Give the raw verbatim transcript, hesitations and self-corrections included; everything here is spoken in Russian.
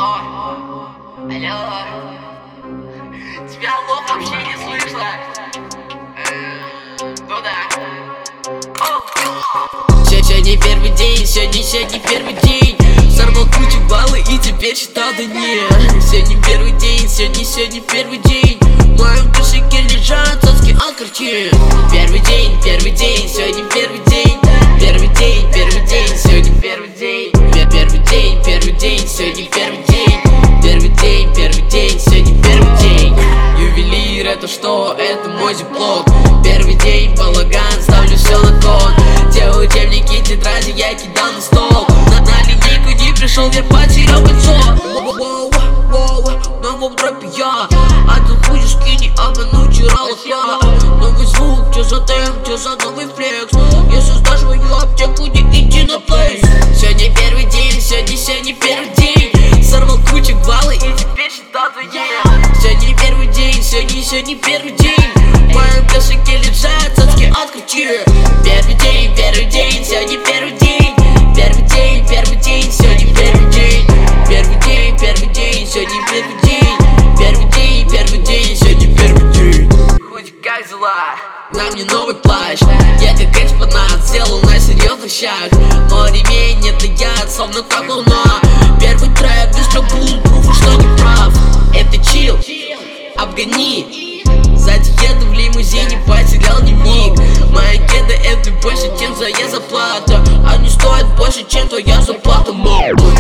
Алло, алло, тебя алло вообще не слышно. Ну да. Сегодня первый день, сегодня, сегодня первый день. Сорвал кучу баллы и теперь считал до нет. Сегодня первый день, сегодня, сегодня первый день. В моем кошельке лежат цацки от картин. Первый день, первый день, сегодня первый день. Первый день, первый день, сегодня первый день. Первый день, первый день, сегодня первый день. Первый день, первый день, сегодня первый день. Ювелир, это что? Это мой диплом. Первый день, балаган, ставлю все на код. Те учебники, тетради я кидал на стол. На, на линейку не пришел, я потерял кольцо. Воу-воу-воу, на новом дропе я. А ты хуй скини, обмануть чуралка. Новый звук, чё за темп, чё за новый флекс. Если сдашь мою аптеку, не иди на плейс. Сегодня первый день, сегодня, сегодня первый день. Сорвал кучу баллы и теперь считал твои. Сегодня первый день, сегодня, сегодня первый день. В моем кошельке лежат цацки от ключи. Первый день, первый день, сегодня первый день. Первый день, первый день, сегодня первый день. Первый день, первый день, сегодня первый день. Первый день, первый день, сегодня первый день. Хоть как дела? На мне новый плащ. Я как экспонат сделал на серьезных щах. Но ремень это я, словно как луна. Первый трек, без буллпруфа, что не прав. Это чил, обгони. Сзади еду в лимузине, потерял дневник. Мои кеды это больше, чем за я зарплата. Они стоят больше, чем твоя зарплата, мол.